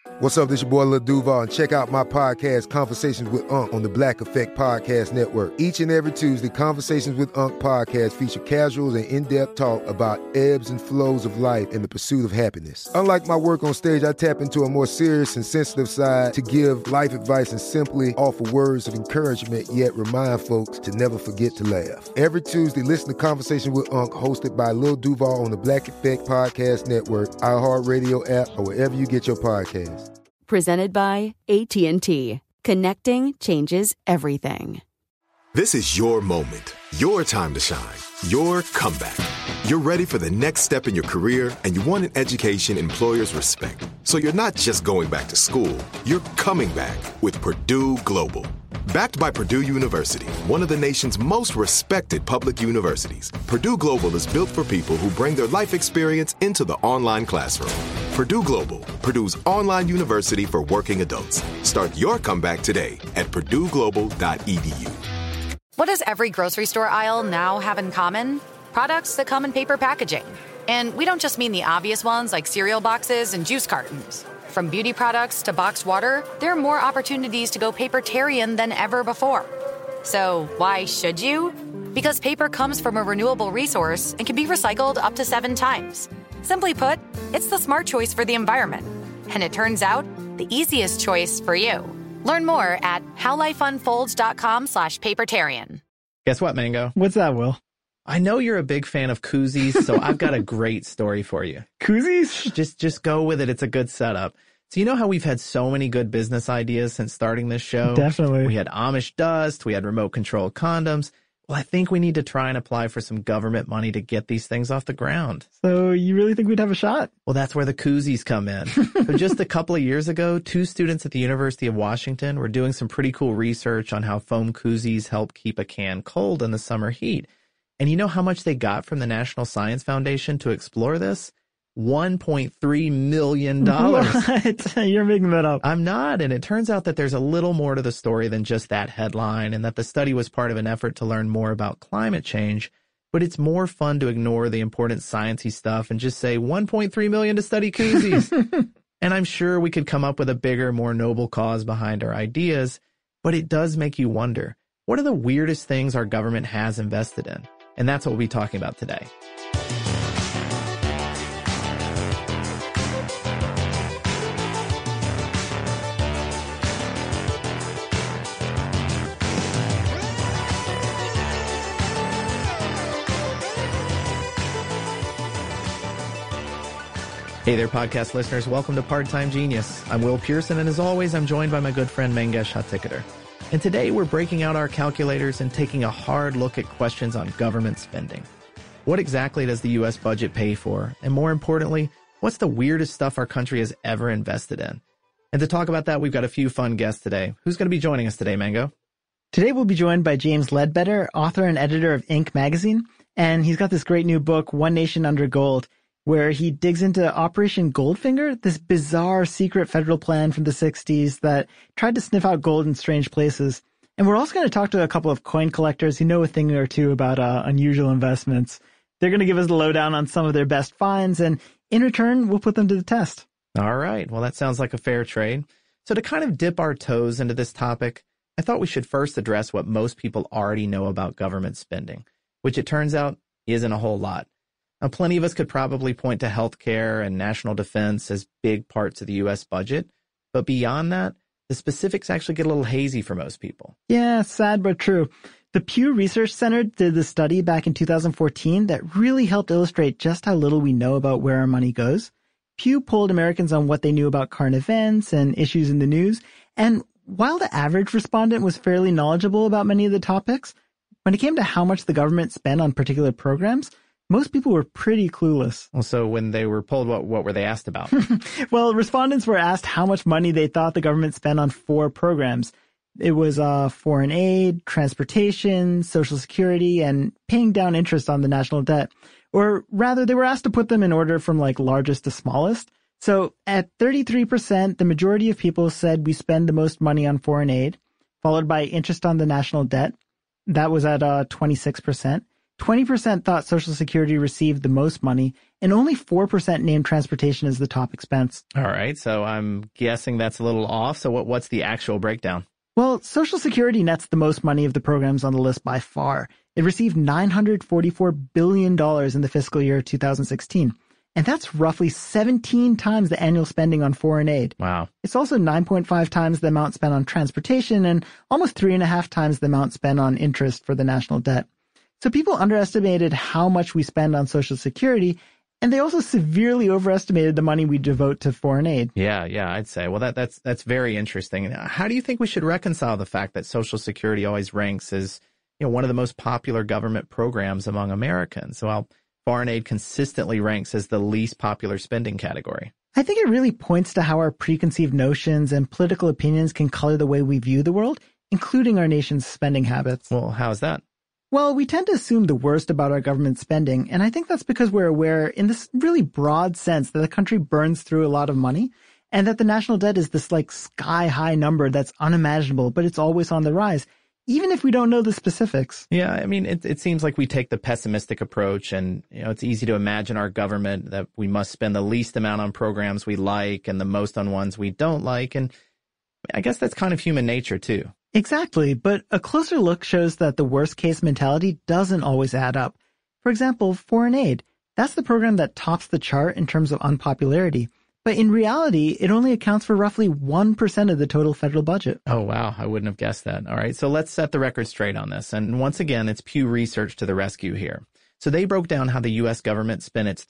What's up, this your boy Lil Duval, and check out my podcast, Conversations with Unc, on the Black Effect Podcast Network. Each and every Tuesday, Conversations with Unc podcast feature casuals and in-depth talk about ebbs and flows of life and the pursuit of happiness. Unlike my work on stage, I tap into a more serious and sensitive side to give life advice and simply offer words of encouragement, yet remind folks to never forget to laugh. Every Tuesday, listen to Conversations with Unc, hosted by Lil Duval on the Black Effect Podcast Network, iHeartRadio app, or wherever you get your podcasts. Presented by AT&T. Connecting changes everything. This is your moment, your time to shine, your comeback. You're ready for the next step in your career, and you want an education employers respect. So you're not just going back to school, you're coming back with Purdue Global. Backed by Purdue University, one of the nation's most respected public universities, Purdue Global is built for people who bring their life experience into the online classroom. Purdue Global, Purdue's online university for working adults. Start your comeback today at purdueglobal.edu. What does every grocery store aisle now have in common? Products that come in paper packaging. And we don't just mean the obvious ones like cereal boxes and juice cartons. From beauty products to boxed water, there are more opportunities to go papertarian than ever before. So why should you? Because paper comes from a renewable resource and can be recycled up to 7 times. Simply put, it's the smart choice for the environment. And it turns out, the easiest choice for you. Learn more at howlifeunfolds.com/papertarian. Guess what, Mango? What's that, Will? I know you're a big fan of koozies, so I've got a great story for you. Koozies? Just go with it. It's a good setup. So you know how we've had so many good business ideas since starting this show? Definitely. We had Amish dust. We had remote control condoms. Well, I think we need to try and apply for some government money to get these things off the ground. So you really think we'd have a shot? Well, that's where the koozies come in. So just a couple of years ago, 2 students at the University of Washington were doing some pretty cool research on how foam koozies help keep a can cold in the summer heat. And you know how much they got from the National Science Foundation to explore this? $1.3 million. What? You're making that up. I'm not. And it turns out that there's a little more to the story than just that headline, and that the study was part of an effort to learn more about climate change. But it's more fun to ignore the important sciencey stuff and just say $1.3 million to study koozies. And I'm sure we could come up with a bigger, more noble cause behind our ideas. But it does make you wonder, what are the weirdest things our government has invested in? And that's what we'll be talking about today. Hey there, podcast listeners. Welcome to Part-Time Genius. I'm Will Pearson, and as always, I'm joined by my good friend Mangesh Hattikudur. And today we're breaking out our calculators and taking a hard look at questions on government spending. What exactly does the U.S. budget pay for? And more importantly, what's the weirdest stuff our country has ever invested in? And to talk about that, we've got a few fun guests today. Who's going to be joining us today, Mango? Today we'll be joined by James Ledbetter, author and editor of Inc. magazine. And he's got this great new book, One Nation Under Gold, where he digs into Operation Goldfinger, this bizarre secret federal plan from the 60s that tried to sniff out gold in strange places. And we're also going to talk to a couple of coin collectors who know a thing or two about unusual investments. They're going to give us a lowdown on some of their best finds, and in return, we'll put them to the test. All right. Well, that sounds like a fair trade. So to kind of dip our toes into this topic, I thought we should first address what most people already know about government spending, which it turns out isn't a whole lot. Now, plenty of us could probably point to healthcare and national defense as big parts of the U.S. budget, but beyond that, the specifics actually get a little hazy for most people. Yeah, sad but true. The Pew Research Center did this study back in 2014 that really helped illustrate just how little we know about where our money goes. Pew polled Americans on what they knew about current events and issues in the news, and while the average respondent was fairly knowledgeable about many of the topics, when it came to how much the government spent on particular programs, most people were pretty clueless. Well, so when they were polled, what were they asked about? Well, respondents were asked how much money they thought the government spent on 4 programs. It was foreign aid, transportation, Social Security, and paying down interest on the national debt. Or rather, they were asked to put them in order from largest to smallest. So at 33%, the majority of people said we spend the most money on foreign aid, followed by interest on the national debt. That was at 26%. 20% thought Social Security received the most money, and only 4% named transportation as the top expense. All right, so I'm guessing that's a little off. So what's the actual breakdown? Well, Social Security nets the most money of the programs on the list by far. It received $944 billion in the fiscal year 2016. And that's roughly 17 times the annual spending on foreign aid. Wow. It's also 9.5 times the amount spent on transportation and almost 3.5 times the amount spent on interest for the national debt. So people underestimated how much we spend on Social Security, and they also severely overestimated the money we devote to foreign aid. Yeah, I'd say. Well, that's very interesting. How do you think we should reconcile the fact that Social Security always ranks as, one of the most popular government programs among Americans, while foreign aid consistently ranks as the least popular spending category? I think it really points to how our preconceived notions and political opinions can color the way we view the world, including our nation's spending habits. Well, how's that? Well, we tend to assume the worst about our government spending, and I think that's because we're aware in this really broad sense that the country burns through a lot of money, and that the national debt is this sky-high number that's unimaginable, but it's always on the rise, even if we don't know the specifics. Yeah, I mean, it seems like we take the pessimistic approach, and it's easy to imagine our government that we must spend the least amount on programs we like and the most on ones we don't like, and I guess that's kind of human nature too. Exactly, but a closer look shows that the worst-case mentality doesn't always add up. For example, foreign aid. That's the program that tops the chart in terms of unpopularity. But in reality, it only accounts for roughly 1% of the total federal budget. Oh, wow. I wouldn't have guessed that. All right, so let's set the record straight on this. And once again, it's Pew Research to the rescue here. So they broke down how the U.S. government spent its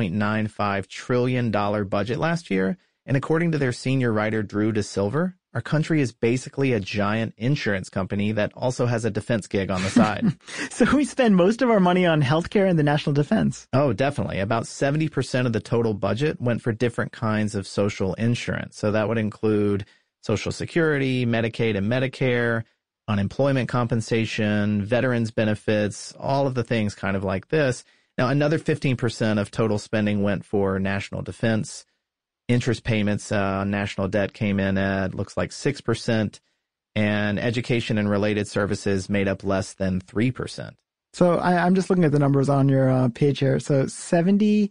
$3.95 trillion budget last year. And according to their senior writer, Drew DeSilver, our country is basically a giant insurance company that also has a defense gig on the side. So we spend most of our money on healthcare and the national defense. Oh, definitely. About 70% of the total budget went for different kinds of social insurance. So that would include Social Security, Medicaid and Medicare, unemployment compensation, veterans benefits, all of the things kind of like this. Now, another 15% of total spending went for national defense. Interest payments on national debt came in at, looks like 6%, and education and related services made up less than 3%. So I'm just looking at the numbers on your page here. So 70,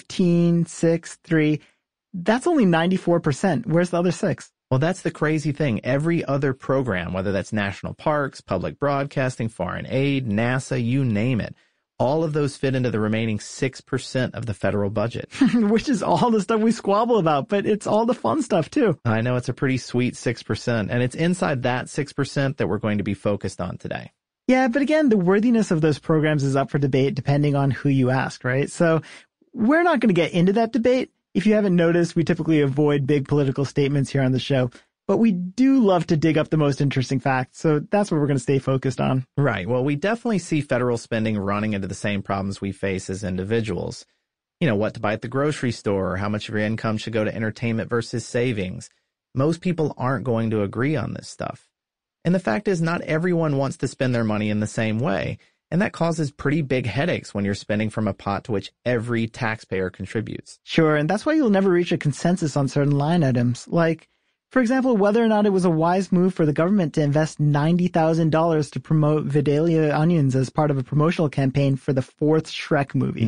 15, 6, 3, that's only 94%. Where's the other 6? Well, that's the crazy thing. Every other program, whether that's national parks, public broadcasting, foreign aid, NASA, you name it, all of those fit into the remaining 6% of the federal budget. Which is all the stuff we squabble about, but it's all the fun stuff too. I know, it's a pretty sweet 6%, and it's inside that 6% that we're going to be focused on today. Yeah, but again, the worthiness of those programs is up for debate depending on who you ask, right? So we're not going to get into that debate. If you haven't noticed, we typically avoid big political statements here on the show. But we do love to dig up the most interesting facts, so that's what we're going to stay focused on. Right. Well, we definitely see federal spending running into the same problems we face as individuals. What to buy at the grocery store, or how much of your income should go to entertainment versus savings. Most people aren't going to agree on this stuff. And the fact is, not everyone wants to spend their money in the same way. And that causes pretty big headaches when you're spending from a pot to which every taxpayer contributes. Sure, and that's why you'll never reach a consensus on certain line items, like, for example, whether or not it was a wise move for the government to invest $90,000 to promote Vidalia onions as part of a promotional campaign for the 4th Shrek movie.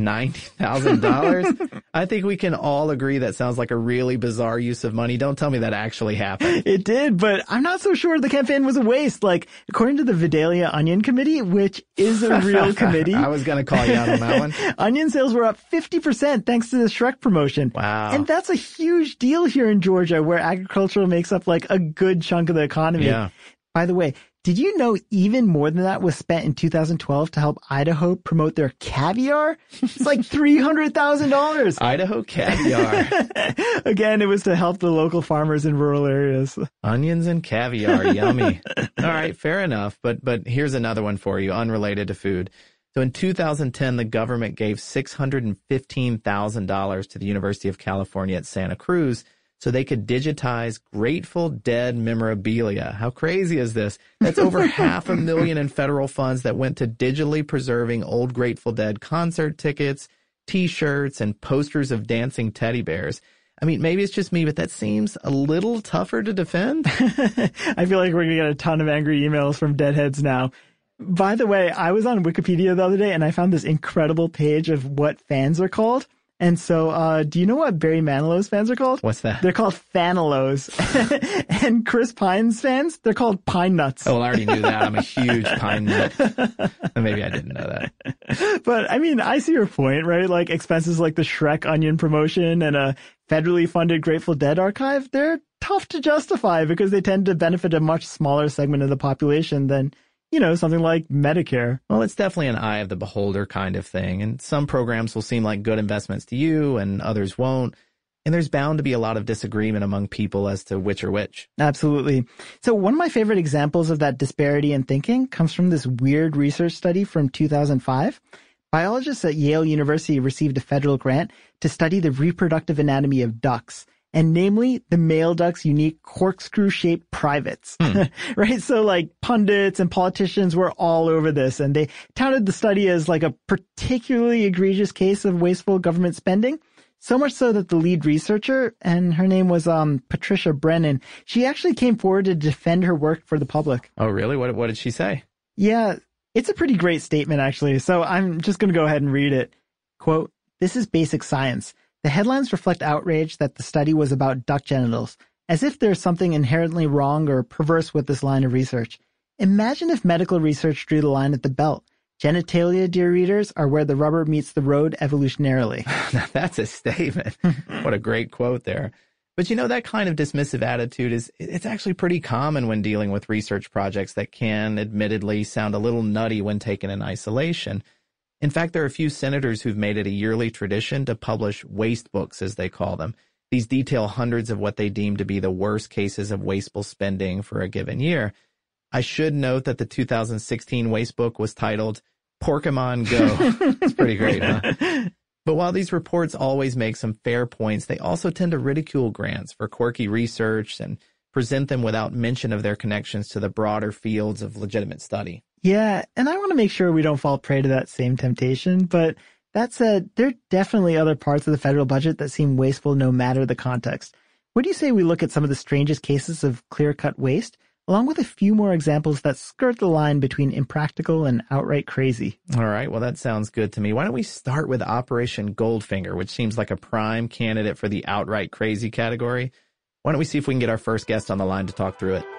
$90,000? I think we can all agree that sounds like a really bizarre use of money. Don't tell me that actually happened. It did, but I'm not so sure the campaign was a waste. According to the Vidalia Onion Committee, which is a real committee. I was going to call you out on that one. Onion sales were up 50% thanks to the Shrek promotion. Wow. And that's a huge deal here in Georgia, where agricultural makes up a good chunk of the economy. Yeah. By the way, did you know even more than that was spent in 2012 to help Idaho promote their caviar? It's like $300,000. Idaho caviar. Again, it was to help the local farmers in rural areas. Onions and caviar, yummy. All right, fair enough. But here's another one for you, unrelated to food. So in 2010, the government gave $615,000 to the University of California at Santa Cruz so they could digitize Grateful Dead memorabilia. How crazy is this? That's over $500,000 in federal funds that went to digitally preserving old Grateful Dead concert tickets, T-shirts, and posters of dancing teddy bears. I mean, maybe it's just me, but that seems a little tougher to defend. I feel like we're going to get a ton of angry emails from deadheads now. By the way, I was on Wikipedia the other day and I found this incredible page of what fans are called. And so, do you know what Barry Manilow's fans are called? What's that? They're called Fanilows. And Chris Pine's fans, they're called Pine Nuts. Oh, well, I already knew that. I'm a huge Pine Nut. Maybe I didn't know that. But I mean, I see your point, right? Like expenses like the Shrek Onion promotion and a federally funded Grateful Dead archive, they're tough to justify because they tend to benefit a much smaller segment of the population than, something like Medicare. Well, it's definitely an eye of the beholder kind of thing. And some programs will seem like good investments to you and others won't. And there's bound to be a lot of disagreement among people as to which are which. Absolutely. So one of my favorite examples of that disparity in thinking comes from this weird research study from 2005. Biologists at Yale University received a federal grant to study the reproductive anatomy of ducks, and namely the male duck's unique corkscrew-shaped privates, right? So like pundits and politicians were all over this, and they touted the study as like a particularly egregious case of wasteful government spending. So much so that the lead researcher, and her name was Patricia Brennan, she actually came forward to defend her work for the public. Oh, really? What did she say? Yeah, it's a pretty great statement, actually. So I'm just going to go ahead and read it. Quote, "This is basic science. The headlines reflect outrage that the study was about duck genitals, as if there's something inherently wrong or perverse with this line of research. Imagine if medical research drew the line at the belt. Genitalia, dear readers, are where the rubber meets the road evolutionarily." Now, that's a statement. What a great quote there. But that kind of dismissive attitude it's actually pretty common when dealing with research projects that can admittedly sound a little nutty when taken in isolation. In fact, there are a few senators who've made it a yearly tradition to publish waste books, as they call them. These detail hundreds of what they deem to be the worst cases of wasteful spending for a given year. I should note that the 2016 waste book was titled Porkemon Go. It's pretty great, huh? But while these reports always make some fair points, they also tend to ridicule grants for quirky research and present them without mention of their connections to the broader fields of legitimate study. Yeah, and I want to make sure we don't fall prey to that same temptation. But that said, there are definitely other parts of the federal budget that seem wasteful no matter the context. What do you say we look at some of the strangest cases of clear-cut waste, along with a few more examples that skirt the line between impractical and outright crazy? All right, well, that sounds good to me. Why don't we start with Operation Goldfinger, which seems like a prime candidate for the outright crazy category. Why don't we see if we can get our first guest on the line to talk through it?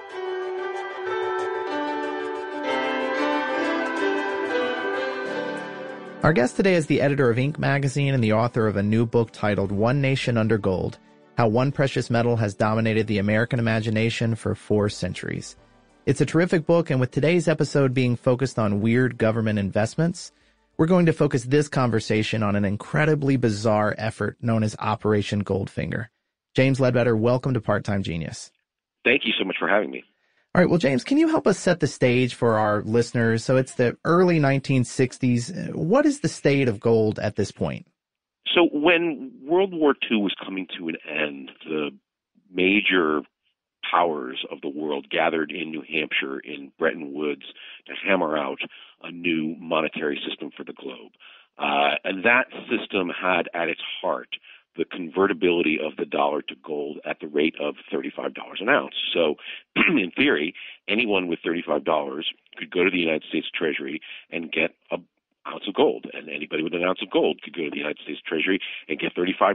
Our guest today is the editor of Inc. magazine and the author of a new book titled One Nation Under Gold: How One Precious Metal Has Dominated the American Imagination for 4 Centuries. It's a terrific book, and with today's episode being focused on weird government investments, we're going to focus this conversation on an incredibly bizarre effort known as Operation Goldfinger. James Ledbetter, welcome to Part-Time Genius. Thank you so much for having me. All right, well, James, can you help us set the stage for our listeners? So it's the early 1960s. What is the state of gold at this point? So when World War II was coming to an end, the major powers of the world gathered in New Hampshire in Bretton Woods to hammer out a new monetary system for the globe. And that system had at its heart the convertibility of the dollar to gold at the rate of $35 an ounce. So in theory, anyone with $35 could go to the United States Treasury and get an ounce of gold, and anybody with an ounce of gold could go to the United States Treasury and get $35.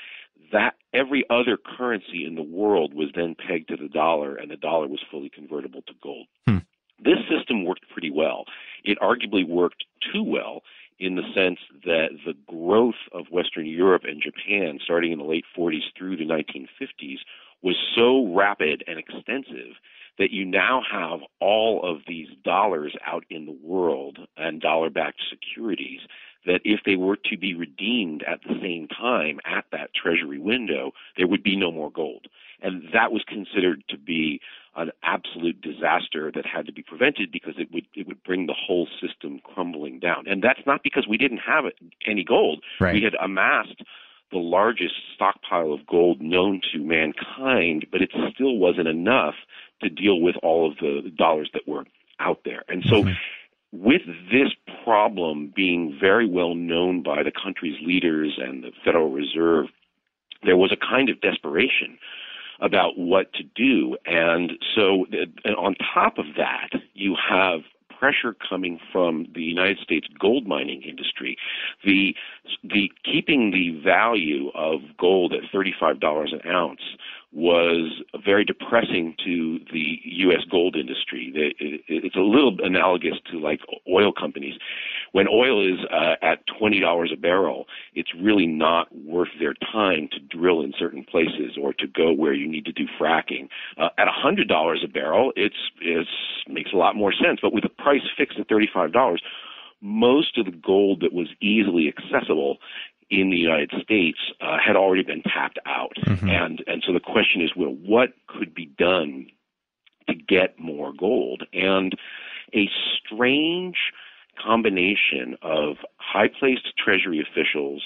That every other currency in the world was then pegged to the dollar, and the dollar was fully convertible to gold. This system worked pretty well. It arguably worked too well in the sense that the growth of Western Europe and Japan starting in the late 40s through the 1950s was so rapid and extensive that you now have all of these dollars out in the world and dollar-backed securities that if they were to be redeemed at the same time at that treasury window, there would be no more gold. And that was considered to be an absolute disaster that had to be prevented because it would bring the whole system crumbling down. And that's not because we didn't have any gold. Right. We had amassed the largest stockpile of gold known to mankind, but it still wasn't enough to deal with all of the dollars that were out there. And so with this problem being very well known by the country's leaders and the Federal Reserve, there was a kind of desperation about what to do. And so on top of that, you have pressure coming from the United States gold mining industry. The keeping the value of gold at $35 an ounce was very depressing to the U.S. gold industry. It's a little analogous to like oil companies. When oil is at $20 a barrel, it's really not worth their time to drill in certain places or to go where you need to do fracking. At $100 a barrel, it makes a lot more sense. But with the price fixed at $35, most of the gold that was easily accessible in the United States had already been tapped out. Mm-hmm. And so the question is, well, what could be done to get more gold? And a strange combination of high-placed Treasury officials,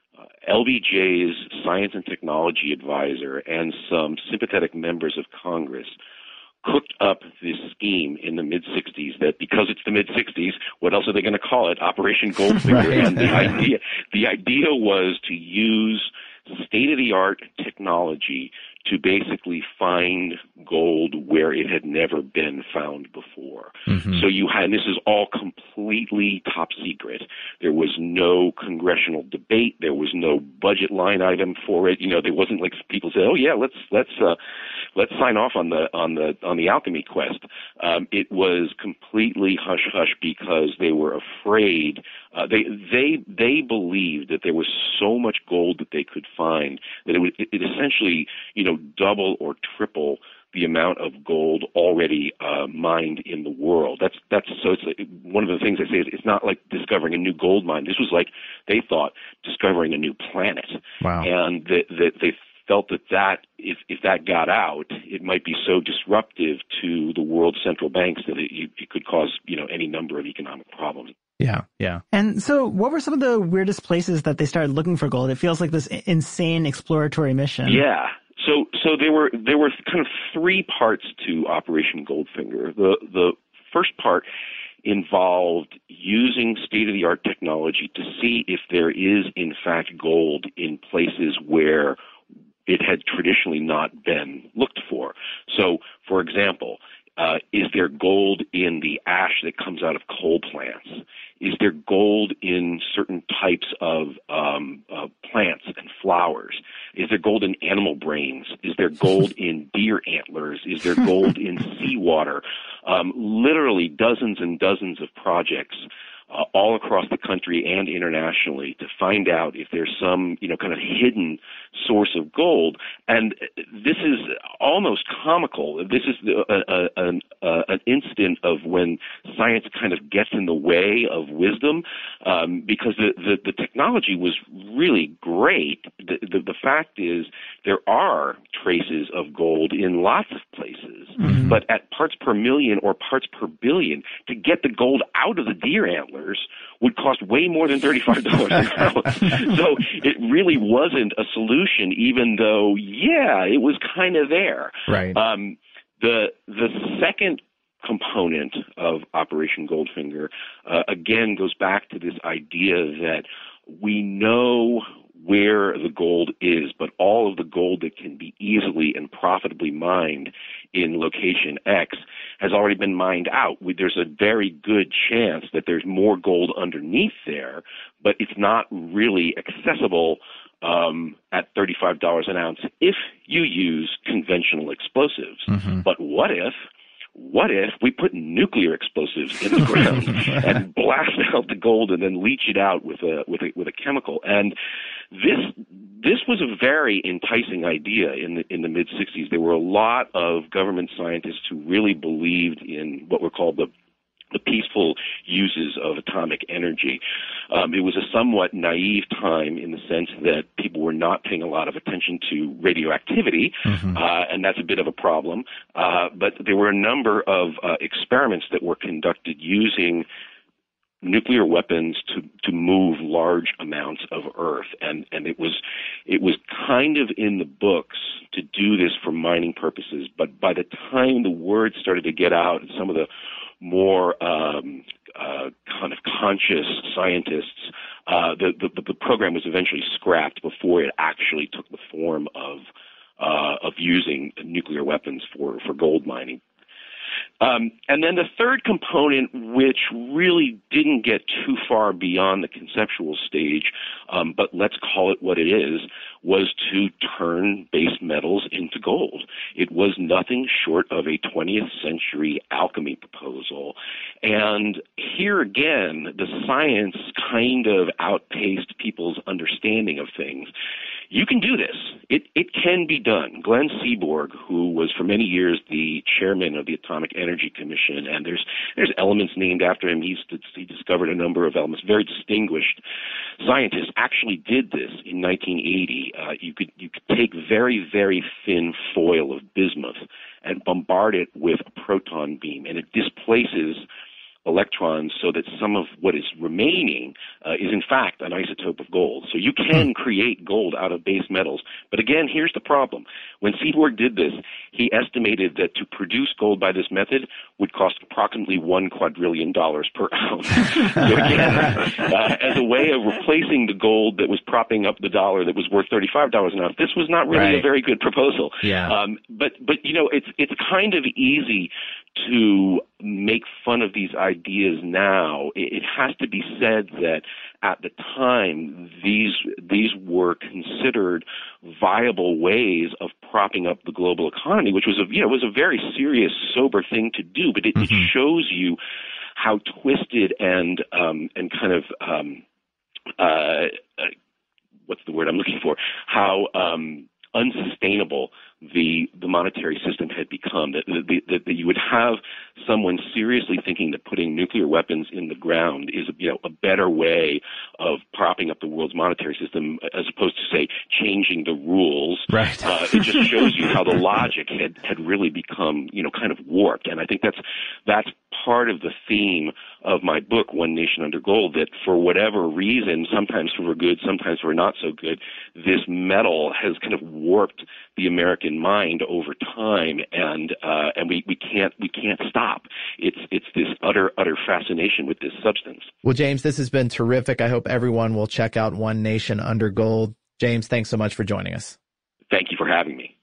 LBJ's science and technology advisor, and some sympathetic members of Congress cooked up this scheme in the mid-'60s that, because it's the mid-'60s, what else are they going to call it? Operation Goldfinger. Right. And the idea was to use state-of-the-art technology to basically find gold where it had never been found before. Mm-hmm. So and this is all completely top secret. There was no congressional debate. There was no budget line item for it. There wasn't like people say, "Oh yeah, let's sign off on the alchemy quest." It was completely hush hush because they were afraid. They believed that there was so much gold that they could find that it essentially double or triple the amount of gold already mined in the world. That's so. It's one of the things I say is it's not like discovering a new gold mine. This was like they thought discovering a new planet. Wow. And they felt that if that got out, it might be so disruptive to the world's central banks that it could cause any number of economic problems. Yeah, yeah. And so what were some of the weirdest places that they started looking for gold? It feels like this insane exploratory mission. Yeah. So there were kind of three parts to Operation Goldfinger. The first part involved using state-of-the-art technology to see if there is, in fact, gold in places where it had traditionally not been looked for. So, for example, is there gold in the ash that comes out of coal plants? Is there gold in certain types of plants and flowers? Is there gold in animal brains? Is there gold in deer antlers? Is there gold in seawater? Literally dozens and dozens of projects all across the country and internationally to find out if there's some, kind of hidden source of gold. And this is almost comical. This is an incident of when science kind of gets in the way of wisdom, because the technology was really great. The fact is there are traces of gold in lots of places, mm-hmm. but at parts per million or parts per billion, to get the gold out of the deer antlers would cost way more than $35 an ounce. So it really wasn't a solution, even though, it was kind of there. Right. The second component of Operation Goldfinger, again, goes back to this idea that we know where the gold is, but all of the gold that can be easily and profitably mined in location X has already been mined out. There's a very good chance that there's more gold underneath there, but it's not really accessible at $35 an ounce if you use conventional explosives. Mm-hmm. But what if we put nuclear explosives in the ground and blast out the gold and then leach it out with a chemical? And this was a very enticing idea in the mid-'60s. There were a lot of government scientists who really believed in what were called the peaceful uses of atomic energy. It was a somewhat naive time in the sense that people were not paying a lot of attention to radioactivity, mm-hmm. And that's a bit of a problem. But there were a number of experiments that were conducted using nuclear weapons to move large amounts of earth, and it was kind of in the books to do this for mining purposes. But by the time the word started to get out, some of the more kind of conscious scientists, the program was eventually scrapped before it actually took the form of using nuclear weapons for gold mining. And then the third component, which really didn't get too far beyond the conceptual stage, but let's call it what it is, was to turn base metals into gold. It was nothing short of a 20th century alchemy proposal. And here again, the science kind of outpaced people's understanding of things. You can do this. It can be done. Glenn Seaborg, who was for many years the chairman of the Atomic Energy Commission, and there's elements named after him. He discovered a number of elements. Very distinguished scientist actually did this in 1980. You could take very, very thin foil of bismuth and bombard it with a proton beam, and it displaces electrons so that some of what is remaining is in fact an isotope of gold. So you can create gold out of base metals. But again, here's the problem. When Seaborg did this, he estimated that to produce gold by this method would cost approximately $1 quadrillion per ounce. So again, as a way of replacing the gold that was propping up the dollar that was worth $35 an ounce, this was not really a very good proposal. Yeah. But you know, it's kind of easy to make fun of these ideas now. It has to be said that at the time, these were considered viable ways of propping up the global economy, which was was a very serious, sober thing to do. But it shows you how twisted and kind of what's the word I'm looking for? How unsustainable the monetary system had become, that you would have someone seriously thinking that putting nuclear weapons in the ground is a better way of propping up the world's monetary system as opposed to, say, changing the rules. Right. It just shows you how the logic had really become kind of warped. And I think that's part of the theme of my book, One Nation Under Gold, that for whatever reason, sometimes for good, sometimes for not so good, this metal has kind of warped the American mind over time, and we can't stop. It's this utter fascination with this substance. Well, James, this has been terrific. I hope everyone will check out One Nation Under Gold. James, thanks so much for joining us. Thank you for having me.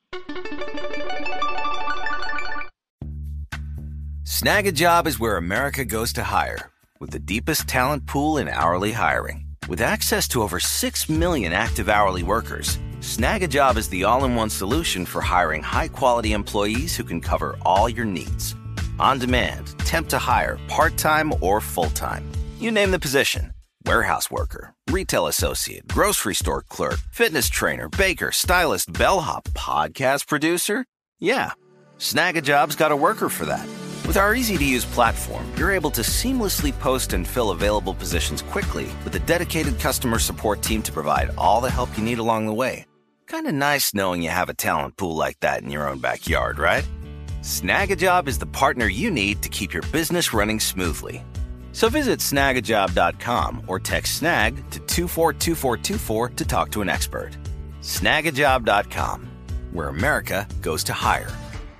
Snag a Job is where America goes to hire, with the deepest talent pool in hourly hiring. With access to over 6 million active hourly workers, Snag a Job is the all-in-one solution for hiring high-quality employees who can cover all your needs. On demand, temp to hire, part-time or full-time. You name the position. Warehouse worker, retail associate, grocery store clerk, fitness trainer, baker, stylist, bellhop, podcast producer. Yeah, Snag a Job's got a worker for that. With our easy-to-use platform, you're able to seamlessly post and fill available positions quickly with a dedicated customer support team to provide all the help you need along the way. Kind of nice knowing you have a talent pool like that in your own backyard, right? Snag a Job is the partner you need to keep your business running smoothly. So visit snagajob.com or text SNAG to 242424 to talk to an expert. Snagajob.com, where America goes to hire.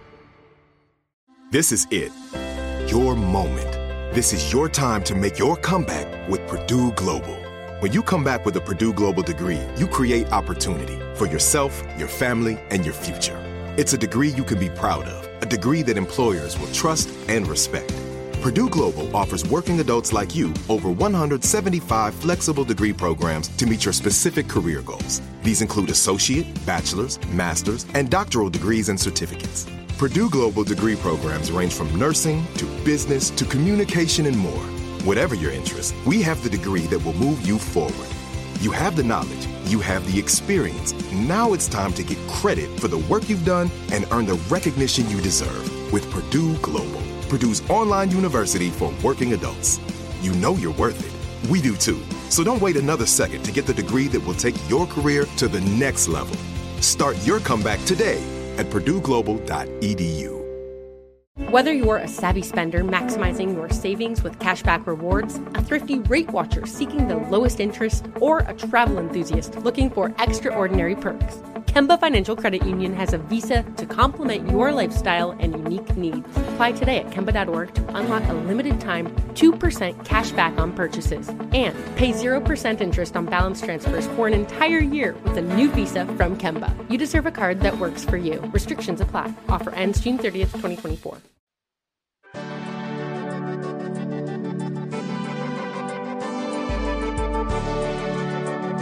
This is it. Your moment. This is your time to make your comeback with Purdue Global. When you come back with a Purdue Global degree, you create opportunity for yourself, your family, and your future. It's a degree you can be proud of, a degree that employers will trust and respect. Purdue Global offers working adults like you over 175 flexible degree programs to meet your specific career goals. These include associate, bachelor's, master's, and doctoral degrees and certificates. Purdue Global degree programs range from nursing to business to communication and more. Whatever your interest, we have the degree that will move you forward. You have the knowledge, you have the experience. Now it's time to get credit for the work you've done and earn the recognition you deserve with Purdue Global, Purdue's online university for working adults. You know you're worth it. We do too. So don't wait another second to get the degree that will take your career to the next level. Start your comeback today at purdueglobal.edu. Whether you're a savvy spender maximizing your savings with cashback rewards, a thrifty rate watcher seeking the lowest interest, or a travel enthusiast looking for extraordinary perks, Kemba Financial Credit Union has a visa to complement your lifestyle and unique needs. Apply today at Kemba.org to unlock a limited-time 2% cash back on purchases and pay 0% interest on balance transfers for an entire year with a new visa from Kemba. You deserve a card that works for you. Restrictions apply. Offer ends June 30th, 2024.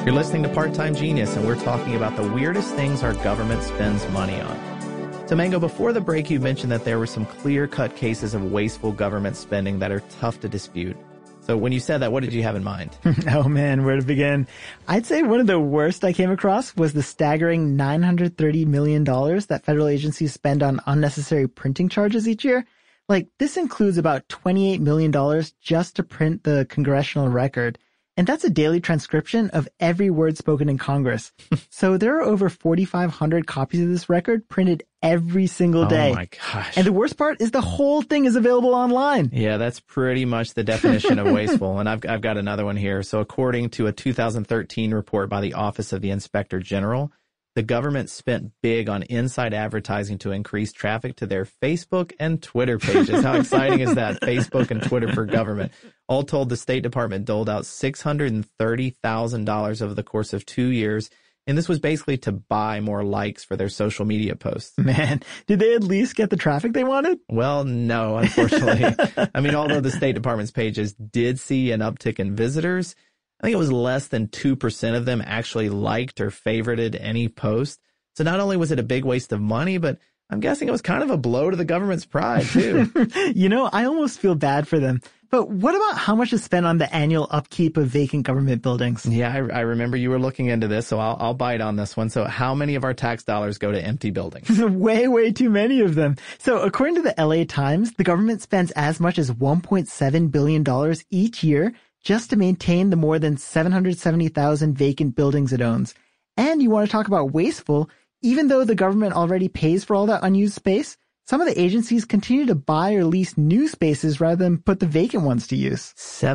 You're listening to Part-Time Genius, and we're talking about the weirdest things our government spends money on. So, Mango, before the break, you mentioned that there were some clear-cut cases of wasteful government spending that are tough to dispute. So when you said that, what did you have in mind? Oh, man, where to begin? I'd say one of the worst I came across was the staggering $930 million that federal agencies spend on unnecessary printing charges each year. Like, this includes about $28 million just to print the congressional record. And that's a daily transcription of every word spoken in Congress. So there are over 4,500 copies of this record printed every single day. Oh my gosh. And the worst part is the whole thing is available online. Yeah, that's pretty much the definition of wasteful. And I've got another one here. So according to a 2013 report by the Office of the Inspector General, the government spent big on inside advertising to increase traffic to their Facebook and Twitter pages. How exciting is that? Facebook and Twitter for government. All told, the State Department doled out $630,000 over the course of 2 years. And this was basically to buy more likes for their social media posts. Man, did they at least get the traffic they wanted? Well, no, unfortunately. I mean, although the State Department's pages did see an uptick in visitors, I think it was less than 2% of them actually liked or favorited any post. So not only was it a big waste of money, but I'm guessing it was kind of a blow to the government's pride, too. You know, I almost feel bad for them. But what about how much is spent on the annual upkeep of vacant government buildings? Yeah, I remember you were looking into this, so I'll bite on this one. So how many of our tax dollars go to empty buildings? Way too many of them. So according to the LA Times, the government spends as much as $1.7 billion each year just to maintain the more than 770,000 vacant buildings it owns. And you want to talk about wasteful, even though the government already pays for all that unused space, some of the agencies continue to buy or lease new spaces rather than put the vacant ones to use.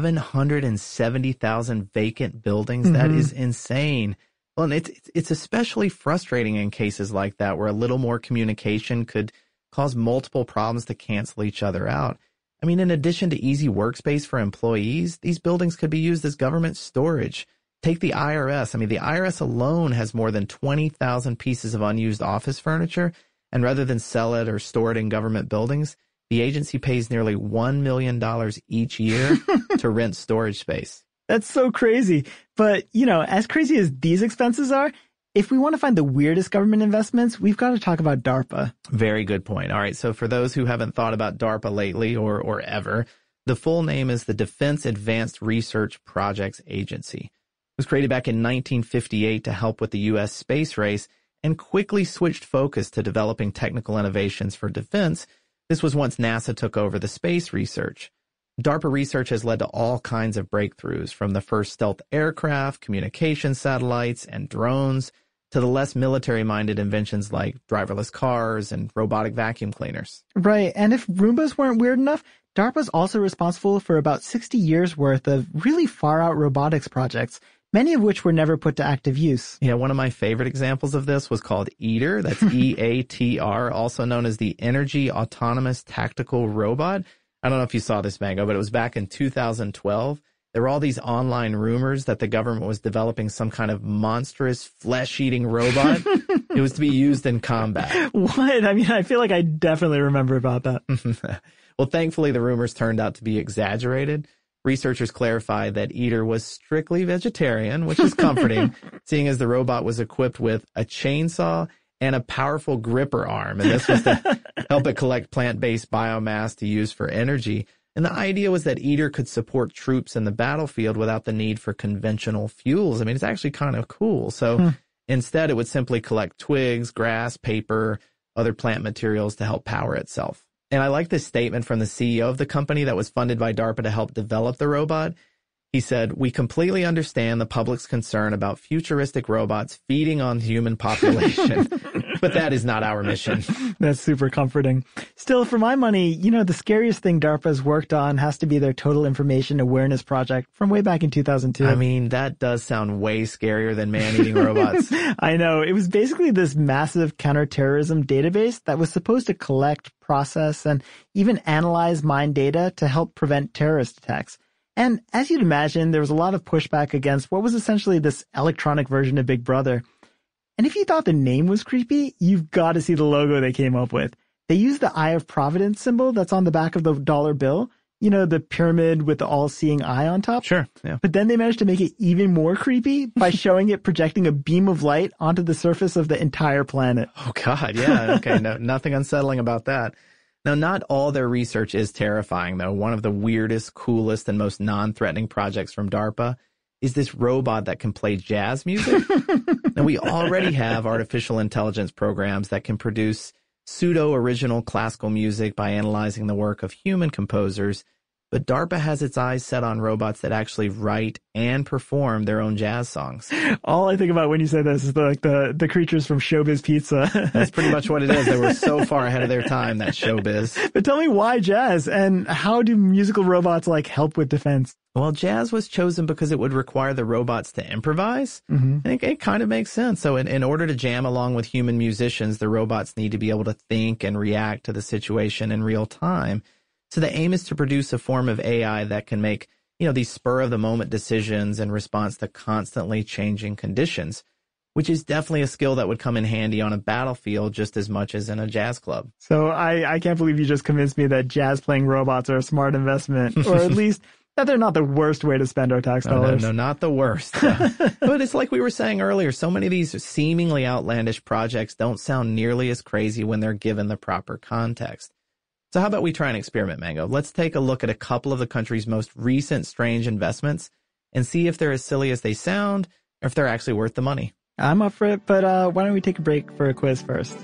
770,000 vacant buildings? Mm-hmm. That is insane. Well, and it's especially frustrating in cases like that where a little more communication could cause multiple problems to cancel each other out. I mean, in addition to easy workspace for employees, these buildings could be used as government storage. Take the IRS. I mean, the IRS alone has more than 20,000 pieces of unused office furniture. And rather than sell it or store it in government buildings, the agency pays nearly $1 million each year to rent storage space. That's so crazy. But, you know, as crazy as these expenses are, if we want to find the weirdest government investments, we've got to talk about DARPA. Very good point. All right. So for those who haven't thought about DARPA lately or ever, the full name is the Defense Advanced Research Projects Agency. It was created back in 1958 to help with the U.S. space race and quickly switched focus to developing technical innovations for defense. This was once NASA took over the space research. DARPA research has led to all kinds of breakthroughs, from the first stealth aircraft, communication satellites, and drones, to the less military-minded inventions like driverless cars and robotic vacuum cleaners. Right, and if Roombas weren't weird enough, DARPA's also responsible for about 60 years' worth of really far-out robotics projects, many of which were never put to active use. Yeah, one of my favorite examples of this was called EATR, that's EATR, also known as the Energy Autonomous Tactical Robot. I don't know if you saw this, Mango, but it was back in 2012. There were all these online rumors that the government was developing some kind of monstrous flesh-eating robot. It was to be used in combat. What? I mean, I feel like I definitely remember about that. Well, thankfully, the rumors turned out to be exaggerated. Researchers clarified that EATR was strictly vegetarian, which is comforting, seeing as the robot was equipped with a chainsaw and a powerful gripper arm. And this was to help it collect plant-based biomass to use for energy. And the idea was that EATR could support troops in the battlefield without the need for conventional fuels. I mean, it's actually kind of cool. So instead, it would simply collect twigs, grass, paper, other plant materials to help power itself. And I like this statement from the CEO of the company that was funded by DARPA to help develop the robot. He said, "We completely understand the public's concern about futuristic robots feeding on the human population, but that is not our mission." That's super comforting. Still, for my money, you know, the scariest thing DARPA's worked on has to be their Total Information Awareness Project from way back in 2002. I mean, that does sound way scarier than man-eating robots. I know. It was basically this massive counterterrorism database that was supposed to collect, process, and even analyze mine data to help prevent terrorist attacks. And as you'd imagine, there was a lot of pushback against what was essentially this electronic version of Big Brother. And if you thought the name was creepy, you've got to see the logo they came up with. They used the Eye of Providence symbol that's on the back of the dollar bill. the pyramid with the all-seeing eye on top? Sure, yeah. But then they managed to make it even more creepy by showing it projecting a beam of light onto the surface of the entire planet. Oh, God, yeah. Okay, no, nothing unsettling about that. Now, not all their research is terrifying, though. One of the weirdest, coolest, and most non-threatening projects from DARPA is this robot that can play jazz music. Now, we already have artificial intelligence programs that can produce pseudo-original classical music by analyzing the work of human composers, but DARPA has its eyes set on robots that actually write and perform their own jazz songs. All I think about when you say this is the creatures from Showbiz Pizza. That's pretty much what it is. They were so far ahead of their time, that Showbiz. But tell me, why jazz? And how do musical robots help with defense? Well, jazz was chosen because it would require the robots to improvise. Mm-hmm. I think it kind of makes sense. So in order to jam along with human musicians, the robots need to be able to think and react to the situation in real time. So the aim is to produce a form of AI that can make, these spur-of-the-moment decisions in response to constantly changing conditions, which is definitely a skill that would come in handy on a battlefield just as much as in a jazz club. So I can't believe you just convinced me that jazz-playing robots are a smart investment, or at least that they're not the worst way to spend our tax dollars. No, not the worst. But it's like we were saying earlier, so many of these seemingly outlandish projects don't sound nearly as crazy when they're given the proper context. So how about we try an experiment, Mango? Let's take a look at a couple of the country's most recent strange investments and see if they're as silly as they sound or if they're actually worth the money. I'm up for it, but why don't we take a break for a quiz first?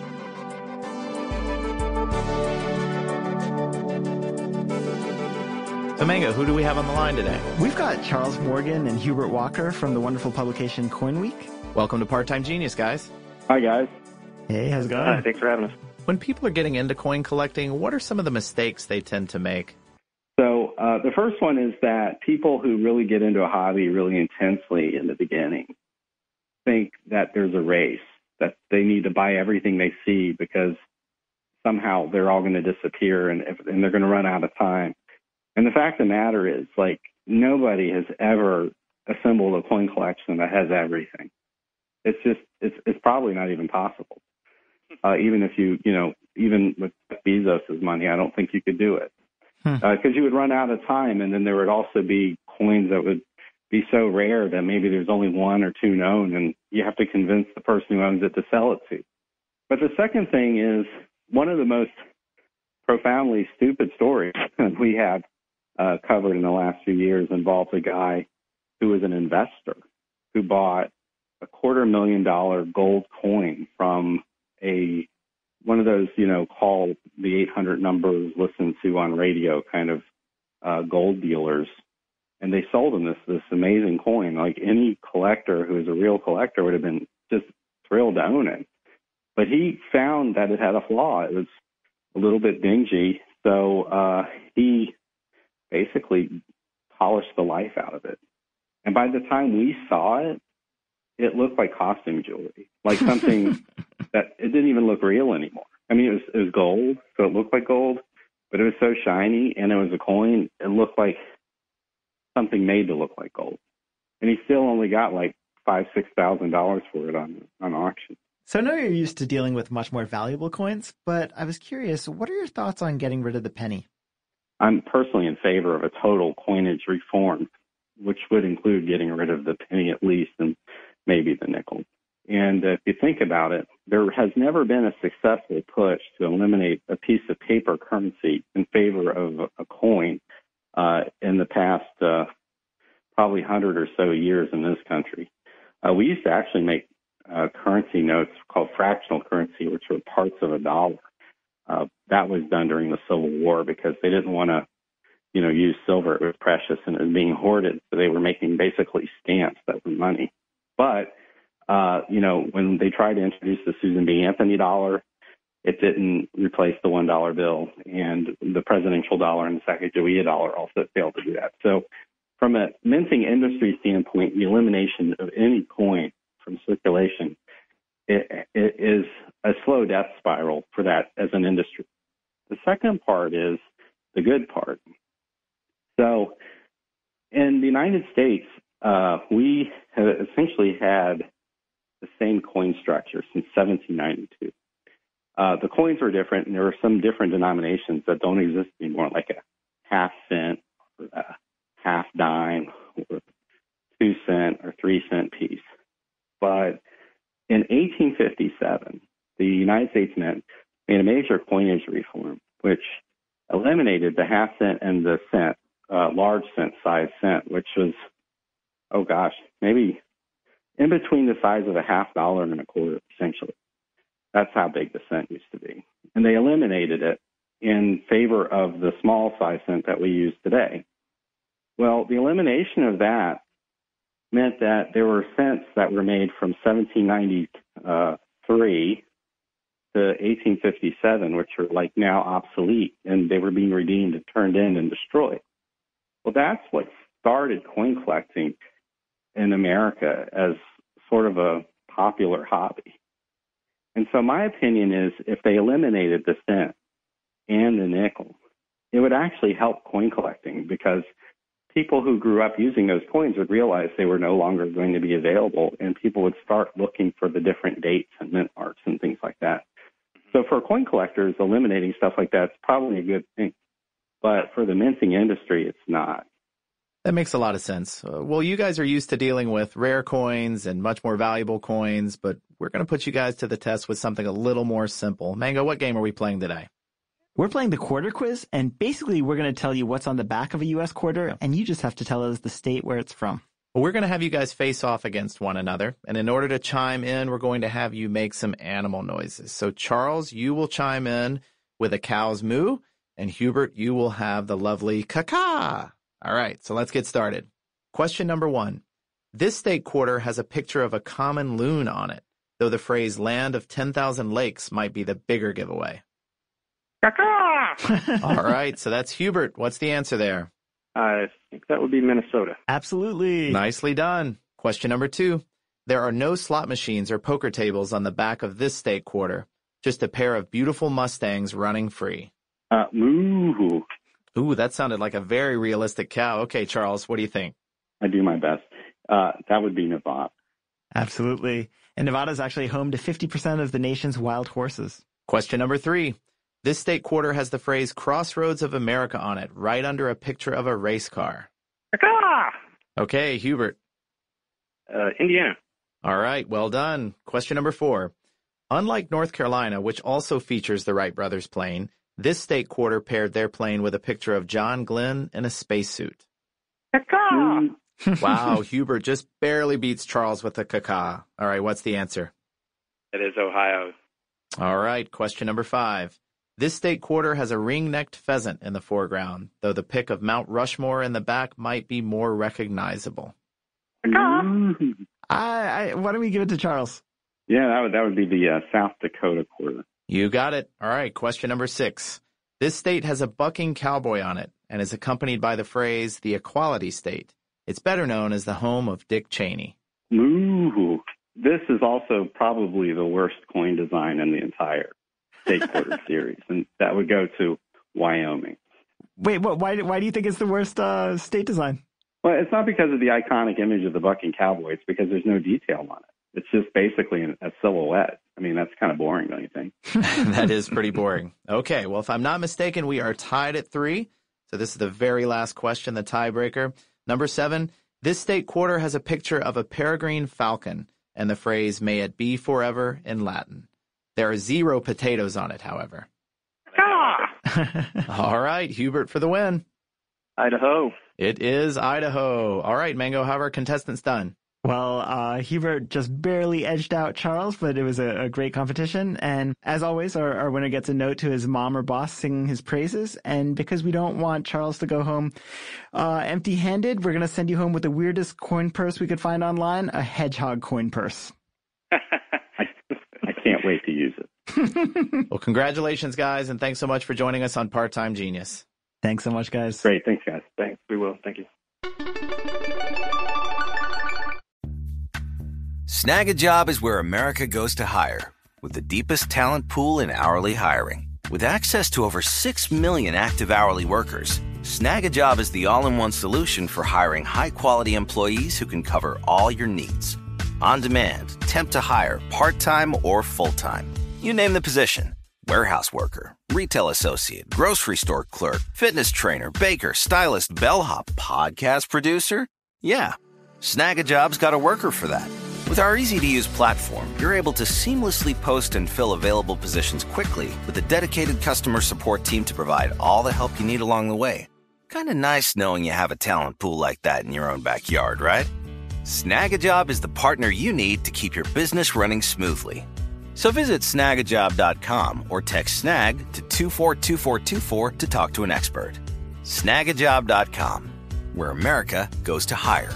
So, Mango, who do we have on the line today? We've got Charles Morgan and Hubert Walker from the wonderful publication Coin Week. Welcome to Part-Time Genius, guys. Hi, guys. Hey, how's it going? Hi, thanks for having us. When people are getting into coin collecting, what are some of the mistakes they tend to make? So the first one is that people who really get into a hobby really intensely in the beginning think that there's a race, that they need to buy everything they see because somehow they're all going to disappear and they're going to run out of time. And the fact of the matter is, nobody has ever assembled a coin collection that has everything. It's probably not even possible. Even if even with Bezos' money, I don't think you could do it. Because you would run out of time, and then there would also be coins that would be so rare that maybe there's only one or two known, and you have to convince the person who owns it to sell it to. But the second thing is, one of the most profoundly stupid stories we have covered in the last few years involves a guy who was an investor who bought a $250,000 gold coin from one of those, call the 800 numbers listened to on radio kind of gold dealers. And they sold him this amazing coin. Like any collector who is a real collector would have been just thrilled to own it. But he found that it had a flaw. It was a little bit dingy. So he basically polished the life out of it. And by the time we saw it, it looked like costume jewelry, like something that it didn't even look real anymore. I mean, it was gold, so it looked like gold, but it was so shiny, and it was a coin. It looked like something made to look like gold. And he still only got $5,000-$6,000 for it on auction. So I know you're used to dealing with much more valuable coins, but I was curious, what are your thoughts on getting rid of the penny? I'm personally in favor of a total coinage reform, which would include getting rid of the penny at least, and maybe the nickel. And if you think about it, there has never been a successful push to eliminate a piece of paper currency in favor of a coin in the past probably 100 or so years in this country. We used to actually make currency notes called fractional currency, which were parts of a dollar. That was done during the Civil War because they didn't want to, use silver. It was precious and it was being hoarded. So they were making basically stamps that were money. But, when they tried to introduce the Susan B. Anthony dollar, it didn't replace the $1 bill. And the presidential dollar and the Sacagawea dollar also failed to do that. So from a minting industry standpoint, the elimination of any coin from circulation it is a slow death spiral for that as an industry. The second part is the good part. So in the United States, we have essentially had the same coin structure since 1792. The coins were different, and there were some different denominations that don't exist anymore, like a half cent, or half dime, or 2 cent or 3 cent piece. But in 1857, the United States Mint made a major coinage reform, which eliminated the half cent and the cent, large cent size cent, which was, maybe in between the size of a $50 and a quarter, essentially. That's how big the cent used to be. And they eliminated it in favor of the small size cent that we use today. Well, the elimination of that meant that there were cents that were made from 1793 to 1857, which are like now obsolete, and they were being redeemed and turned in and destroyed. Well, that's what started coin collecting in America as sort of a popular hobby. And so my opinion is if they eliminated the cent and the nickel, it would actually help coin collecting, because people who grew up using those coins would realize they were no longer going to be available, and people would start looking for the different dates and mint marks and things like that. So for coin collectors, eliminating stuff like that is probably a good thing. But for the minting industry, it's not. That makes a lot of sense. Well, you guys are used to dealing with rare coins and much more valuable coins, but we're going to put you guys to the test with something a little more simple. Mango, what game are we playing today? We're playing the quarter quiz, and basically we're going to tell you what's on the back of a U.S. quarter, and you just have to tell us the state where it's from. Well, we're going to have you guys face off against one another, and in order to chime in, we're going to have you make some animal noises. So, Charles, you will chime in with a cow's moo, and Hubert, you will have the lovely caca. All right, so let's get started. Question number 1. This state quarter has a picture of a common loon on it, though the phrase land of 10,000 lakes might be the bigger giveaway. All right, so that's Hubert. What's the answer there? I think that would be Minnesota. Absolutely. Nicely done. Question number 2. There are no slot machines or poker tables on the back of this state quarter, just a pair of beautiful Mustangs running free. Moo. Ooh, that sounded like a very realistic cow. Okay, Charles, what do you think? I do my best. That would be Nevada. Absolutely. And Nevada is actually home to 50% of the nation's wild horses. Question number 3. This state quarter has the phrase Crossroads of America on it, right under a picture of a race car. Okay, Hubert. Indiana. All right, well done. Question number 4. Unlike North Carolina, which also features the Wright brothers plane, this state quarter paired their plane with a picture of John Glenn in a spacesuit. Wow, Hubert just barely beats Charles with a caca. All right, what's the answer? It is Ohio. All right, question number 5. This state quarter has a ring-necked pheasant in the foreground, though the pic of Mount Rushmore in the back might be more recognizable. Why don't we give it to Charles? Yeah, that would be the South Dakota quarter. You got it. All right, question number 6. This state has a bucking cowboy on it and is accompanied by the phrase, the Equality State. It's better known as the home of Dick Cheney. Ooh, this is also probably the worst coin design in the entire state quarter series, and that would go to Wyoming. Wait, what? Why do you think it's the worst state design? Well, it's not because of the iconic image of the bucking cowboy. It's because there's no detail on it. It's just basically a silhouette. I mean, that's kind of boring, don't you think? That is pretty boring. Okay, well, if I'm not mistaken, we are tied at 3. So this is the very last question, the tiebreaker. Number 7, this state quarter has a picture of a peregrine falcon and the phrase, may it be forever in Latin. There are 0 potatoes on it, however. All right, Hubert for the win. Idaho. It is Idaho. All right, Mango, how are our contestants done? Well, Hubert just barely edged out Charles, but it was a great competition. And as always, our winner gets a note to his mom or boss singing his praises. And because we don't want Charles to go home empty-handed, we're going to send you home with the weirdest coin purse we could find online, a hedgehog coin purse. I can't wait to use it. Well, congratulations, guys, and thanks so much for joining us on Part-Time Genius. Thanks so much, guys. Great. Thanks, guys. Thanks. We will. Thank you. Snag-a-Job is where America goes to hire, with the deepest talent pool in hourly hiring. With access to over 6 million active hourly workers, Snag-a-Job is the all-in-one solution for hiring high-quality employees who can cover all your needs. On demand, temp to hire, part-time or full-time. You name the position, Warehouse worker, retail associate, grocery store clerk, fitness trainer, baker, stylist, bellhop, podcast producer? Yeah, Snag-a-Job's got a worker for that. With our easy-to-use platform, you're able to seamlessly post and fill available positions quickly with a dedicated customer support team to provide all the help you need along the way. Kind of nice knowing you have a talent pool like that in your own backyard, right? Snag-a-Job is the partner you need to keep your business running smoothly. So visit snagajob.com or text snag to 242424 to talk to an expert. Snagajob.com, where America goes to hire.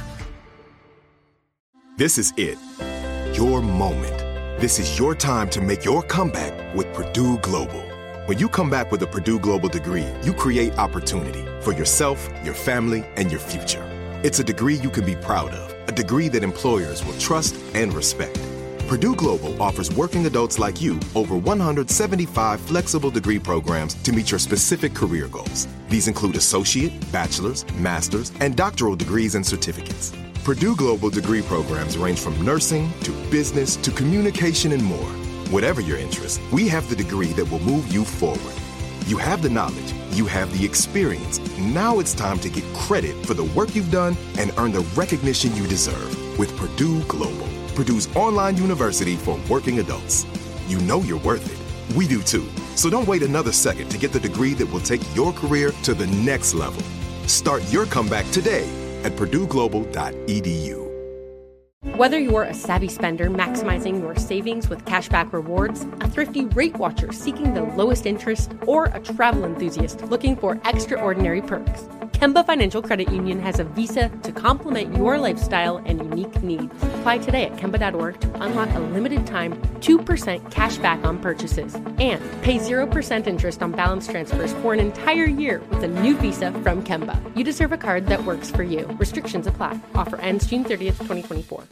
This is it. Your moment. This is your time to make your comeback with Purdue Global. When you come back with a Purdue Global degree, you create opportunity for yourself, your family, and your future. It's a degree you can be proud of, a degree that employers will trust and respect. Purdue Global offers working adults like you over 175 flexible degree programs to meet your specific career goals. These include associate, bachelor's, master's, and doctoral degrees and certificates. Purdue Global degree programs range from nursing to business to communication and more. Whatever your interest, we have the degree that will move you forward. You have the knowledge, you have the experience. Now it's time to get credit for the work you've done and earn the recognition you deserve with Purdue Global, Purdue's online university for working adults. You know you're worth it. We do too. So don't wait another second to get the degree that will take your career to the next level. Start your comeback today at purdueglobal.edu. Whether you're a savvy spender maximizing your savings with cashback rewards, a thrifty rate watcher seeking the lowest interest, or a travel enthusiast looking for extraordinary perks, Kemba Financial Credit Union has a visa to complement your lifestyle and unique needs. Apply today at Kemba.org to unlock a limited-time 2% cash back on purchases and pay 0% interest on balance transfers for an entire year with a new visa from Kemba. You deserve a card that works for you. Restrictions apply. Offer ends June 30th, 2024.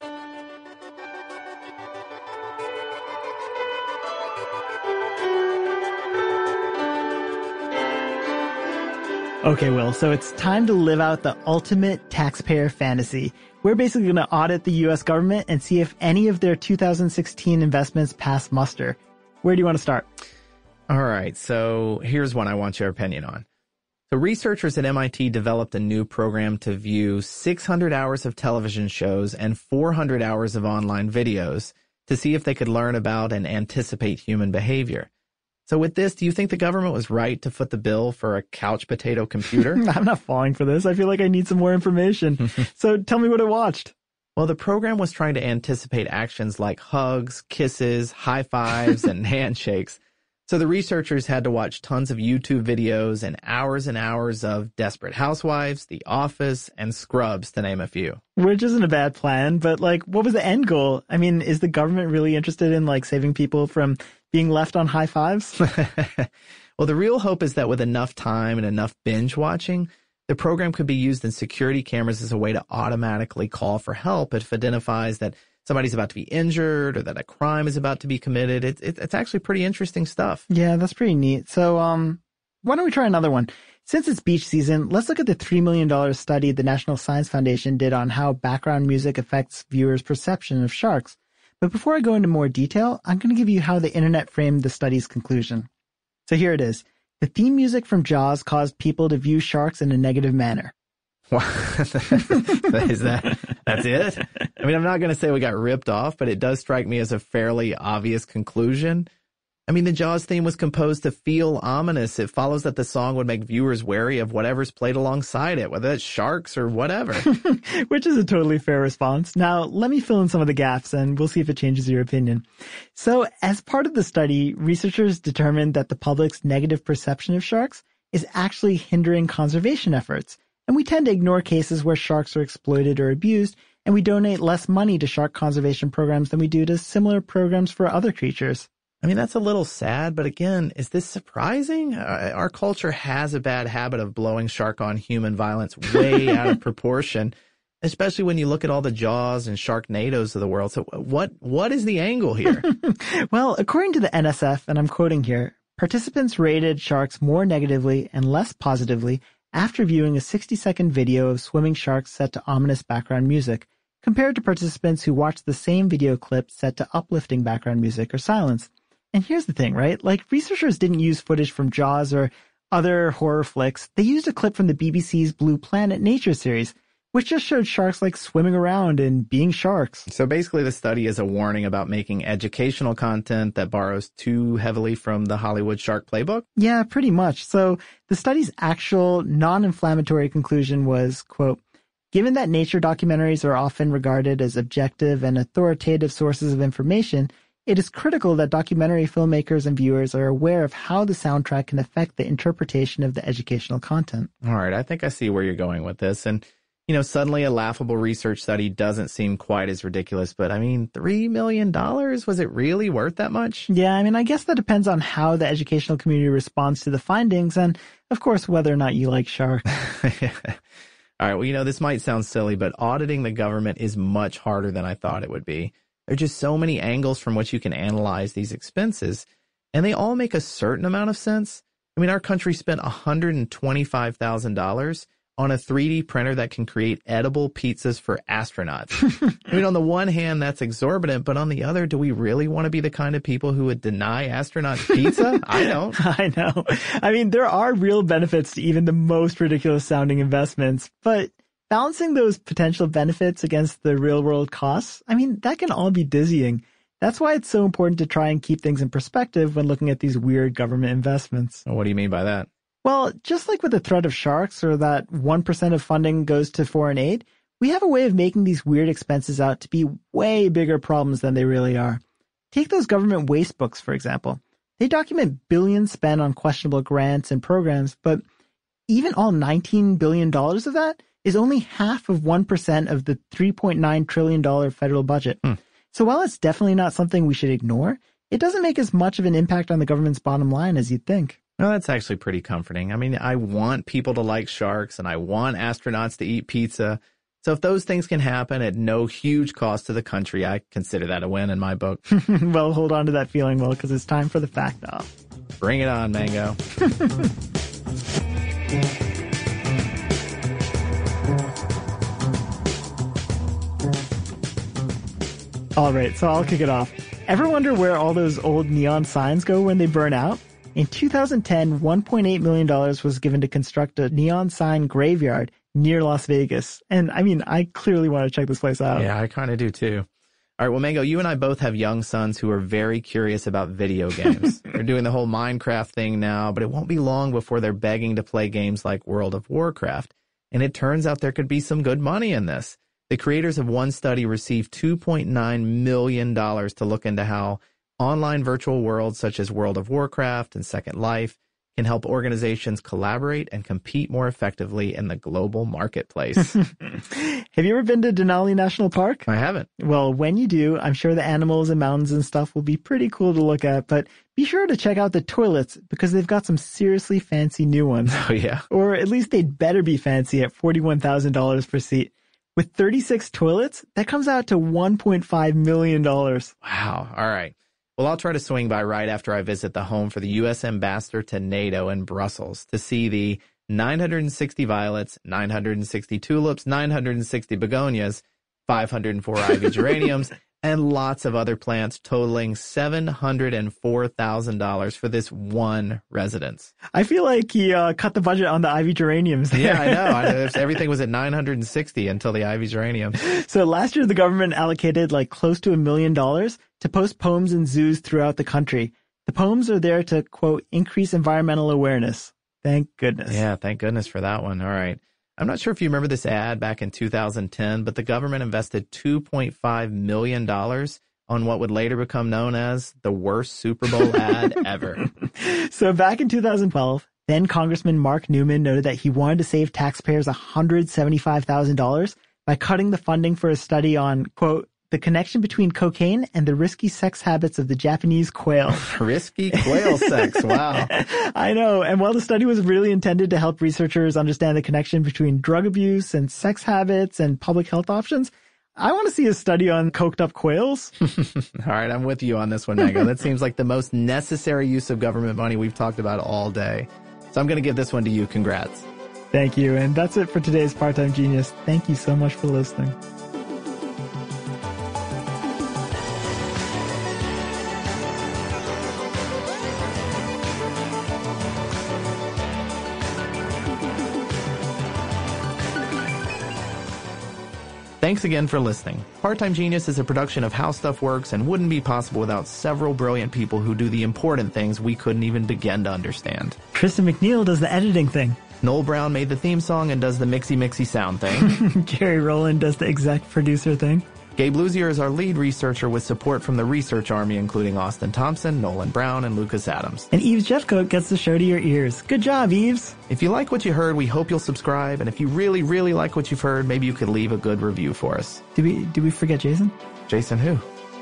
Okay, Will, so it's time to live out the ultimate taxpayer fantasy. We're basically going to audit the U.S. government and see if any of their 2016 investments pass muster. Where do you want to start? All right, so here's one I want your opinion on. So researchers at MIT developed a new program to view 600 hours of television shows and 400 hours of online videos to see if they could learn about and anticipate human behavior. So with this, do you think the government was right to foot the bill for a couch potato computer? I'm not falling for this. I feel like I need some more information. So tell me what I watched. Well, the program was trying to anticipate actions like hugs, kisses, high fives, and handshakes. So the researchers had to watch tons of YouTube videos and hours of Desperate Housewives, The Office, and Scrubs, to name a few. Which isn't a bad plan, but what was the end goal? I mean, is the government really interested in saving people from being left on high fives? Well, the real hope is that with enough time and enough binge watching, the program could be used in security cameras as a way to automatically call for help if it identifies that somebody's about to be injured or that a crime is about to be committed. It's actually pretty interesting stuff. Yeah, that's pretty neat. So why don't we try another one? Since it's beach season, let's look at the $3 million study the National Science Foundation did on how background music affects viewers' perception of sharks. But before I go into more detail, I'm going to give you how the internet framed the study's conclusion. So here it is. The theme music from Jaws caused people to view sharks in a negative manner. That's it? I mean, I'm not going to say we got ripped off, but it does strike me as a fairly obvious conclusion. I mean, the Jaws theme was composed to feel ominous. It follows that the song would make viewers wary of whatever's played alongside it, whether it's sharks or whatever. Which is a totally fair response. Now, let me fill in some of the gaps and we'll see if it changes your opinion. So, as part of the study, researchers determined that the public's negative perception of sharks is actually hindering conservation efforts. And we tend to ignore cases where sharks are exploited or abused, and we donate less money to shark conservation programs than we do to similar programs for other creatures. I mean, that's a little sad, but again, is this surprising? Our culture has a bad habit of blowing shark on human violence way out of proportion, especially when you look at all the Jaws and Sharknadoes of the world. So what is the angle here? Well, according to the NSF, and I'm quoting here, participants rated sharks more negatively and less positively after viewing a 60-second video of swimming sharks set to ominous background music, compared to participants who watched the same video clip set to uplifting background music or silence. And here's the thing, right? Like, researchers didn't use footage from Jaws or other horror flicks. They used a clip from the BBC's Blue Planet Nature series, which just showed sharks like swimming around and being sharks. So basically the study is a warning about making educational content that borrows too heavily from the Hollywood shark playbook? Yeah, pretty much. So the study's actual non-inflammatory conclusion was, quote, given that nature documentaries are often regarded as objective and authoritative sources of information, it is critical that documentary filmmakers and viewers are aware of how the soundtrack can affect the interpretation of the educational content. All right, I think I see where you're going with this. And you know, suddenly a laughable research study doesn't seem quite as ridiculous, but I mean, $3 million, was it really worth that much? Yeah, I mean, I guess that depends on how the educational community responds to the findings and, of course, whether or not you like sharks. All right, well, you know, this might sound silly, but auditing the government is much harder than I thought it would be. There are just so many angles from which you can analyze these expenses, and they all make a certain amount of sense. I mean, our country spent $125,000 on a 3D printer that can create edible pizzas for astronauts. I mean, on the one hand, that's exorbitant, but on the other, do we really want to be the kind of people who would deny astronauts pizza? I don't. I know. I mean, there are real benefits to even the most ridiculous sounding investments, but balancing those potential benefits against the real world costs, I mean, that can all be dizzying. That's why it's so important to try and keep things in perspective when looking at these weird government investments. What do you mean by that? Well, just like with the threat of sharks or that 1% of funding goes to foreign aid, we have a way of making these weird expenses out to be way bigger problems than they really are. Take those government waste books, for example. They document billions spent on questionable grants and programs, but even all $19 billion of that is only half of 1% of the $3.9 trillion federal budget. So while it's definitely not something we should ignore, it doesn't make as much of an impact on the government's bottom line as you'd think. No, that's actually pretty comforting. I mean, I want people to like sharks and I want astronauts to eat pizza. So if those things can happen at no huge cost to the country, I consider that a win in my book. Well, hold on to that feeling, Will, because it's time for the fact off. Bring it on, Mango. All right, so I'll kick it off. Ever wonder where all those old neon signs go when they burn out? In 2010, $1.8 million was given to construct a neon sign graveyard near Las Vegas. And I mean, I clearly want to check this place out. Yeah, I kind of do too. All right, well, Mango, you and I both have young sons who are very curious about video games. They're doing the whole Minecraft thing now, but it won't be long before they're begging to play games like World of Warcraft. And it turns out there could be some good money in this. The creators of one study received $2.9 million to look into how online virtual worlds such as World of Warcraft and Second Life can help organizations collaborate and compete more effectively in the global marketplace. Have you ever been to Denali National Park? I haven't. Well, when you do, I'm sure the animals and mountains and stuff will be pretty cool to look at, but be sure to check out the toilets because they've got some seriously fancy new ones. Oh, yeah. Or at least they'd better be fancy at $41,000 per seat. With 36 toilets, that comes out to $1.5 million. Wow. All right. Well, I'll try to swing by right after I visit the home for the U.S. ambassador to NATO in Brussels to see the 960 violets, 960 tulips, 960 begonias, 504 ivy geraniums, and lots of other plants totaling $704,000 for this one residence. I feel like he cut the budget on the ivy geraniums there. Yeah, I know. Everything was at 960 until the ivy geraniums. So last year, the government allocated like close to $1 million to post poems in zoos throughout the country. The poems are there to, quote, increase environmental awareness. Thank goodness. Yeah, thank goodness for that one. All right. I'm not sure if you remember this ad back in 2010, but the government invested $2.5 million on what would later become known as the worst Super Bowl ad ever. So back in 2012, then Congressman Mark Newman noted that he wanted to save taxpayers $175,000 by cutting the funding for a study on, quote, the connection between cocaine and the risky sex habits of the Japanese quail. Risky quail sex, wow. I know. And while the study was really intended to help researchers understand the connection between drug abuse and sex habits and public health options, I want to see a study on coked up quails. All right, I'm with you on this one, Mango. That seems like the most necessary use of government money we've talked about all day. So I'm going to give this one to you. Congrats. Thank you. And that's it for today's Part-Time Genius. Thank you so much for listening. Thanks again for listening. Part-Time Genius is a production of How Stuff Works and wouldn't be possible without several brilliant people who do the important things we couldn't even begin to understand. Tristan McNeil does the editing thing. Noel Brown made the theme song and does the mixy sound thing. Jerry Rowland does the exec producer thing. Gabe Luzier is our lead researcher with support from the research army, including Austin Thompson, Nolan Brown, and Lucas Adams. And Eves Jeffcoat gets the show to your ears. Good job, Eves. If you like what you heard, we hope you'll subscribe. And if you really, really like what you've heard, maybe you could leave a good review for us. Did we forget Jason? Jason who?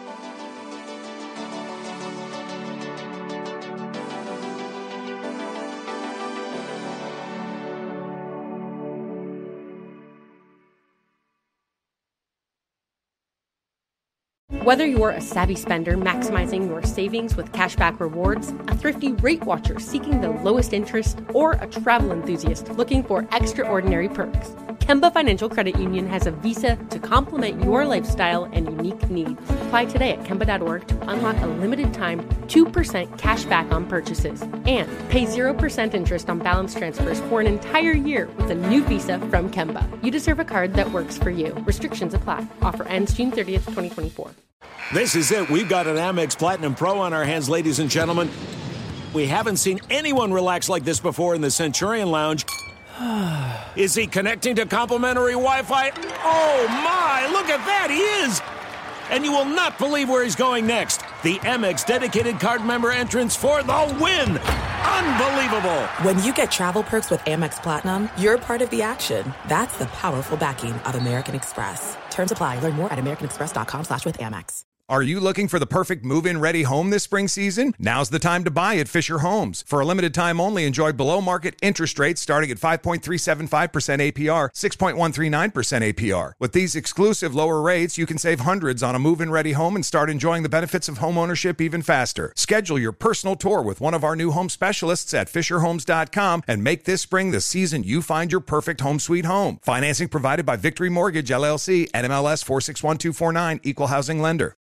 Whether you're a savvy spender maximizing your savings with cashback rewards, a thrifty rate watcher seeking the lowest interest, or a travel enthusiast looking for extraordinary perks, Kemba Financial Credit Union has a visa to complement your lifestyle and unique needs. Apply today at Kemba.org to unlock a limited time 2% cash back on purchases and pay 0% interest on balance transfers for an entire year with a new visa from Kemba. You deserve a card that works for you. Restrictions apply. Offer ends June 30th, 2024. This is it. We've got an Amex Platinum Pro on our hands, ladies and gentlemen. We haven't seen anyone relax like this before in the Centurion Lounge. Is he connecting to complimentary Wi-Fi? Oh, my! Look at that! He is! And you will not believe where he's going next. The Amex dedicated card member entrance for the win! Unbelievable! When you get travel perks with Amex Platinum, you're part of the action. That's the powerful backing of American Express. Terms apply. Learn more at americanexpress.com/withAmex. Are you looking for the perfect move-in ready home this spring season? Now's the time to buy at Fisher Homes. For a limited time only, enjoy below-market interest rates starting at 5.375% APR, 6.139% APR. With these exclusive lower rates, you can save hundreds on a move-in ready home and start enjoying the benefits of homeownership even faster. Schedule your personal tour with one of our new home specialists at FisherHomes.com and make this spring the season you find your perfect home sweet home. Financing provided by Victory Mortgage, LLC, NMLS 461249, Equal Housing Lender.